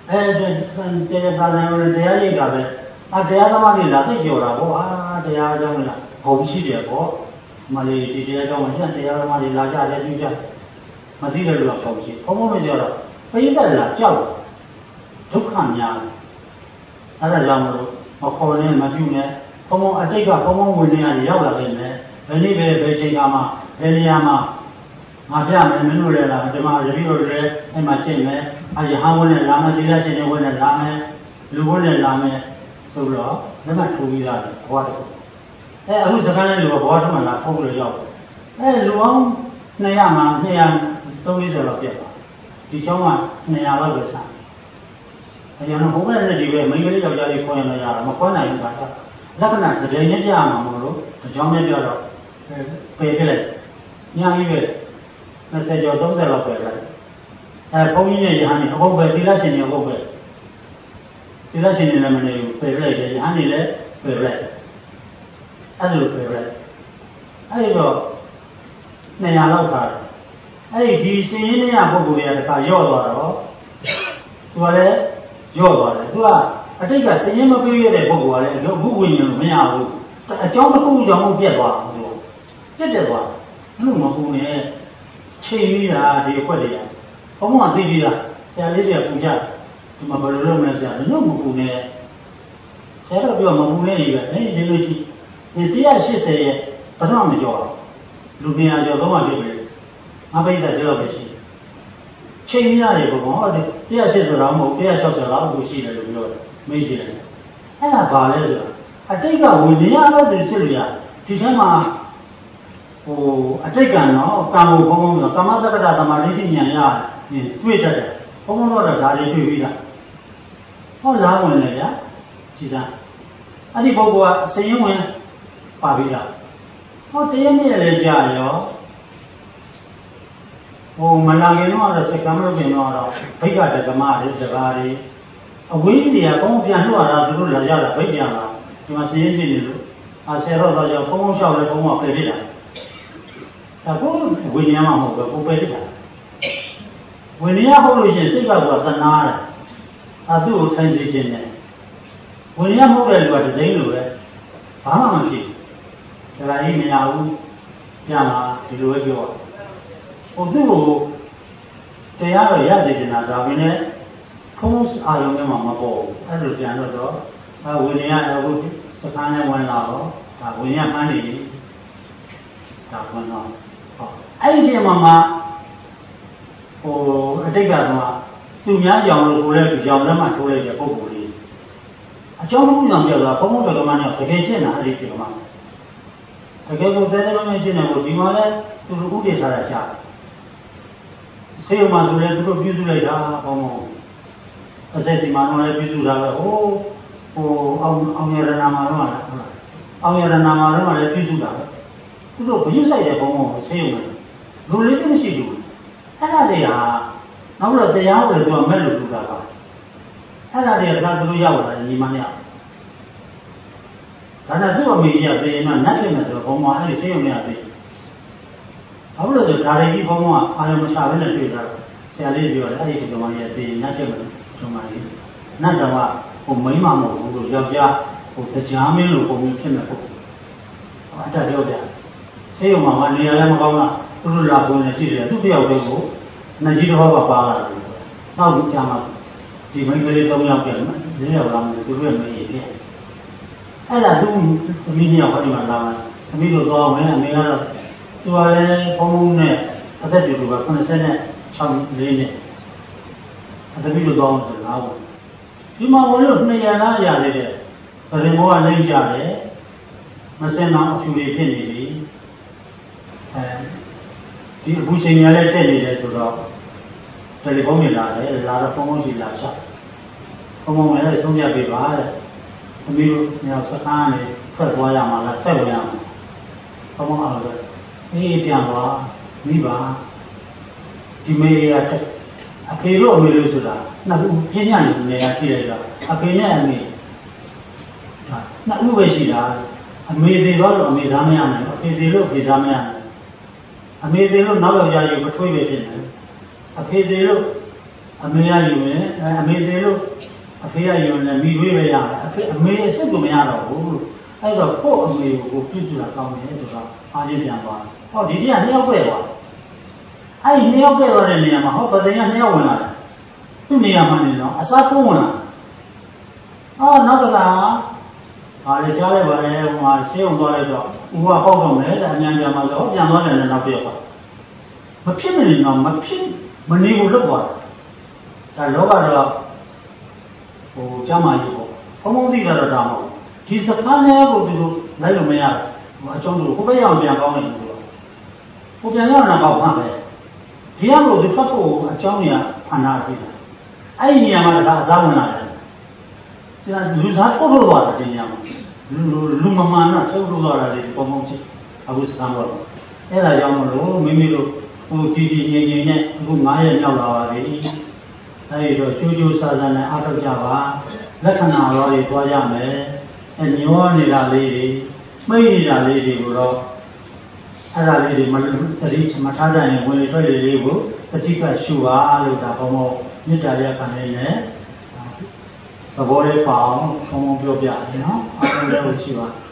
အဲဒီတရားသာနာနဲ့တရားရိပ်တာပဲအတရားသမားတွေလာသိကြော်တာပေါ့အာတရားအကြောင်းလားဘုံရှိတယ်ပေါ့မလေးဒီတရားကြောင့်မှတရားသမားတွေလာကြတယ်ပြုကြမသိတဲ့လူကပုံရှိဘုံဘုံမပြောတော့ပိဋကလာကြောက်ဒုက္ခများအဲ့ဒါကြောင့်မလို့မခေါ်နဲ့မပြုနဲ့ဘုံဘုံအတိတ်ကဘုံဘုံဝင်နေရတယ်ရောက်လာနေတယ်ဘယ်နည်းပဲဘယ်ချိန်ကမှဘယ်နေရာမှာငါပြမယ်မင်းတို့လည်းလာဒီမှာရပြီးတော့လည်းအဲ့မှာရှင်းမယ်အရဟန်းဝင်နဲ့လာမယ်ဒီလက်ရှင်တွေဝင်နဲ့လာမယ်လူဝင်နဲ့လာမယ်ဆိုတော့လက်မှတ်ထိုးပြီးသားတယ်ဘဝတစ်ခုအဲအခုစကားနဲ့လူကဘဝတစ်မှလာထိုးလို့ရောက်အဲလူအောင်နှစ်ရမှာနှစ်ရသုံးလေးလောက်ပြတ်သွားဒီကျောင်းကနှစ်ရလောက်ပဲစားအရင်ကဟိုဘက်နဲ့ဒီဘက်မိန်းကလေးယောက်ျားလေးခေါ်ရမယ်ရတာမခေါ်နိုင်ဘူးကလက္ခဏာတစ်ကြိမ်နဲ့ပြရမှာမလို့အကြောင်းနဲ့ပြတော့ပယ်ပြလိုက်ညာကြီးပဲနှစ်ဆယ်ကျော်သုံးဆယ်လောက်ပဲလိုက်အဲဘုန်းကြီးရဲ့ရဟန်းနေအဟုတ်ပဲသီလရှင်နေအဟုတ်ပဲသီလရှင်နေလည်းမနေဘူးပယ်လိုက်တယ်ရဟန်းနေလည်းပယ်လိုက်အဲ့လိုပယ်လိုက်အဲ့တော့နှစ်ရာလောက်ထားတယ်အဲ့ဒီစင်ရင်းရပုဂ္ဂိုလ်တွေကတခါရော့သွားတော့သူကလည်းရော့သွားတယ်သူကအတိတ်ကစင်ရင်းမပေးရတဲ့ပုဂ္ဂိုလ်ကလည်းအခုဝိညာဉ်မရဘူးအကြောင်းတစ်ခုကြောင့်ပြတ်သွားတယ်သူပြတ်တယ်သွားအဲ့လိုမဟုတ်နဲ့ချိန်ပြီးတာဒီအခွက်တွေကဘုံဘုံသိပြီးတာဆရာလေးတွေကပူကြဒီမှာဘယ်လိုလုပ်မလဲဆရာလည်းမပူနဲ့ဆရာတော့ပြောမပူနဲ့ကြီးပဲအဲ့ဒီလိုကြီးဒီone eightyရဲ့ပထမမကြောက်လူပညာကျော်သုံးပါဖြစ်ပြီငါပိဋကကြောက်ပဲရှိချိန်ရတယ်ဘုံဟောဒီone eightyဆိုတာမဟုတ်one sixtyလောက်အခုရှိတယ်လို့ပြောတယ်မေးကြည့်တယ်အဲ့ဒါဘာလဲဆိုတာအတိတ်ကဝိညာဉ်အပဲဖြစ်လို့ရဒီထဲမှာဟိုအတိတ်ကနော်ကာမဘုံဘုံဆိုကာမသက္ကတာသမာဓိဉာဏ်ရတွေ့တတ်တယ်ဘုံဘုံတော့ဒါတွေတွေ့ပြီးသားဟောလားဝင်လေဗျာကြည်သားအဲ့ဒီပုဂ္ဂိုလ်ကစရင်ဝင်ပါပြီးသားဟောတရားနည်းလည်းကြာရောဟိုမလာခင်တော့စကံမလို့ပြင်တော့ဘိက္ခတက္ကမတွေစကားတွေအဝိဇ္ဇတွေကဘုံပြန်လွှတ်လာသူတို့လာရတာဘိက္ပြန်လာဒီမှာစရင်ပြနေလို့အာဆယ်တော့တော့ကြောင့်ဘုံဘုံလျှောက်လဲဘုံကပယ်ဖြစ်တာဒါကိုဝိညာဉ်မှာမဟုတ်ဘူးကိုပယ်ဖြစ်တာဝိညာဉ်ဟုတ်လို့ရှိရင်စိတ်ကကသနာတယ်အဲသူ့ကိုထိုင်စေခြင်းနဲ့ဝိညာဉ်မဟုတ်တဲ့လူကတစ်စိမ့်လိုပဲဘာမှမဖြစ်ဘူးဒါကြီးမရဘူးပြန်လာဒီလိုပဲပြောဟိုသူ့ကိုတရားတော့ရစေချင်တာဒါပေမဲ့ဖုံးအာရုံနဲ့မှမပေါ်ဘူးအဲ့လိုပြန်တော့တော့အဲဝိညာဉ်ကအခုစကားနဲ့ဝင်လာတော့ဒါဝိညာဉ်မှန်းနေပြီဒါကွန်းတော့ဟောအဲ့ဒီချိန်မှာမှဟိုအတိတ်ကတော့သူများကြောင်လို့ကိုယ်လည်းကြောင်လည်းမှထိုးလိုက်တဲ့ပုံကိုယ်လေးအကြောင်းမှုကြောင့်ပြောတာဘုံဘုံတော်ကမှနဲ့တကယ်ရှင်းတာအဲ့ဒီချိန်မှာတကယ်ကိုသေးသေးလုံးရှင်းတယ်ကိုဒီမှာလည်းသူတို့ဥဒေထားတာရှားဆေးရုံမှာဆိုလည်းသူတို့ပြုစုလိုက်တာဘုံဘုံအဆက်စီမှာတော့လည်းပြုစုတာပဲဟိုဟိုအောင်အောင်ရတနာမှာတော့ဟုတ်လားအောင်ရတနာမှာတော့လည်းပြုစုတာပဲသူတို့ဘုရားဆိုင်တဲ့ဘုံဘုံဆေးရုံမှာလူလေးမရှိဘူးအဲ့ဒါတွေဟာနောက်တော့တရားဝင်သူကမဲ့လို့ပြောတာပါအဲ့ဒါတွေကဒါသူတို့ရောက်လာညီမနဲ့ဒါနဲ့သူ့အမေကြီးကသိရင်တော့နတ်ဖြစ်မယ်ဆိုတော့ဘုံဘုံအဲ့ဒီဆေးရုံနဲ့သိအခုလို့ဆိုဒါတွေကြီးဘုံဘုံကအာရုံမချဘဲနဲ့တွေ့တာဆရာလေးပြောတယ်အဲ့ဒီဒီကောင်ကြီးကသိရင်နတ်ဖြစ်မယ်ဒီမှာကြီးနတ်တော်ကဟိုမိန်းမမဟုတ်ဘူးလို့ယောက်ျားဟိုတရားမင်းလို့ပုံပြီးဖြစ်မယ်ပေါ့အဲ့ဒါပြောပြဆေးရုံမှာကနေရာလည်းမကောင်းတာသူတို့လာပုံနဲ့ရှိတယ်သူတယောက်တည်းကိုနှစ်ကြီးတစ်ဟောကပါလာတယ်နောက်ပြီးကြာမှဒီမိန်းကလေးသုံးယောက်ပြန်လေးယောက်လာမယ်သူတို့ရဲ့မင်းကြီးပြအဲ့ဒါသူသမီးနှစ်ယောက်ဟောဒီမှာလာမယ်သမီးတို့သွားမယ်အမေကတော့သူကလည်းဘုံဘုံနဲ့အသက်တူကခုနှစ်ဆယ်နဲ့၆လေးနဲ့အသမီးတို့သွားအောင်ဆိုလာဘူးဒီမှာဘုံလို့နှစ်ရလားရသေးတယ်ပရင်ဘောကလိမ့်ကြတယ်မစင်တော့အဖြူတွေဖြစ်နေပြီအဲဒီအခုချိန်ရလဲတက်နေတယ်ဆိုတော့တယ်လီဖုန်းနဲ့လာတယ်လာတော့ဖုန်းဖုန်းကြီးလာချက်ဖုန်းဖုန်းလည်းဆုံးဖြတ်ပေးပါတဲ့အမေတို့ညစကားနဲ့ထွက်သွားရမှာလားဆက်ဝင်ရမှာဖုန်းဖုန်းအားလို့အေးပြန်သွားမိပါဒီမေးရတဲ့အဖေတို့အမေတို့ဆိုတာနှစ်ခုပြင်းညံ့နေနေရရှိရတော့အဖေနဲ့အမေနှစ်ခုပဲရှိတာအမေသေးတော့အမေသားမရနိုင်အဖေသေးလို့အဖေသားမရနိုင် အမေသေးလို့နောက်တော့ကြာယူမထွေးပဲဖြစ်နေအဖေသေးလို့အမေရယူရင်အမေသေးလို့အဖေရယူရင်မိဝေးပဲရတယ်အဖေအမေအစ်စ်ကိုမရတော့ဘူးလို့အဲ့တော့ကို့အမေကိုပြုစုတာကောင်းတယ်ဆိုတော့အားကြီးပြန်သွားတယ်ဟောဒီတည်းကနှစ်ယောက်ပဲသွားအဲ့ဒီနှစ်ယောက်ပဲသွားတဲ့နေရာမှာဟောပသိညာနှစ်ယောက်ဝင်လာတယ်သူ့နေရာမှာနေတော့အစားဖုံးဝင်လာအော်နောက်ကလာဟာလေကြားလိုက်ပါလေဟိုမှာရှင်းအောင်သွားလိုက်တော့ဦးကပေါက်တော့မယ်တဲ့အမြန်ပြန်มาတော့ပြန်သွားတယ်လည်းနောက်တစ်ယောက်ကမဖြစ်မနေတော့မဖြစ်မနေဘူးလွတ်သွားတယ်ဒါလောကတော့ဟိုကျမ်းမာရေးပေါ့ဘုံဘုံသိတာတော့ဒါမဟုတ်ဒီစပန်းလေးကိုဒီလိုလိုက်လို့မရဘူးအကြောင်းလို့ဟိုဘက်ရောက်ပြန်ကောင်းတယ်လို့ပြောဟိုပြန်ရောက်လာတော့မှပဲဒီကတော့ဒီဖတ်ဖို့အကြောင်းကြီးဖန်တာပြီအဲ့ဒီနေရာမှာတခါအသားဝင်လာတယ်ကျန်လူစားထုတ်လို့သွားတာဒီနေရာမှာလူလူမမှန်တော့ထုတ်လို့သွားတာလေပုံပုံချင်းအခုစကားတော့အဲ့ဒါကြောင့်မလို့မိမိတို့ဟိုကြည်ကြည်ငြိမ်ငြိမ်နဲ့အခုငါးရက်ရောက်လာပါပြီအဲ့ဒီတော့ကျိုးကျိုးဆာဆာနဲ့အားထုတ်ကြပါလက္ခဏာတော်တွေသွားရမယ်အညောနေတာလေးတွေမိတ်နေတာလေးတွေကိုတော့အဲ့ဒါလေးတွေမတတိမထားကြရင်ဝင်ထွက်တွေလေးကိုတတိကရှုပါလို့ဒါဘောမောမေတ္တာရခံနေတယ်သဘောလေးပါအောင်ဘုံဘုံပြောပြတယ်နော်အားလုံးလည်းရှိပါ